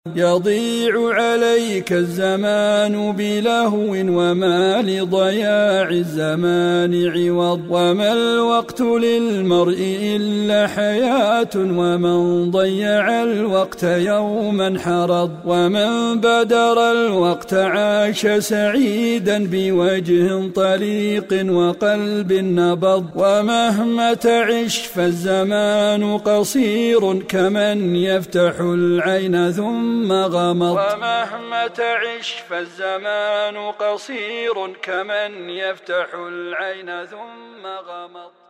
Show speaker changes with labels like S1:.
S1: يضيع عليك الزمان بلهو وما لضياع الزمان عوض وما الوقت للمرء إلا حياة ومن ضيع الوقت يوما حرض ومن بدر الوقت عاش سعيدا بوجه طليق وقلب نبض ومهما تعش فالزمان قصير كمن يفتح العين ثم غمض ومهما تعش فالزمان قصير كمن يفتح العين ثم غمض.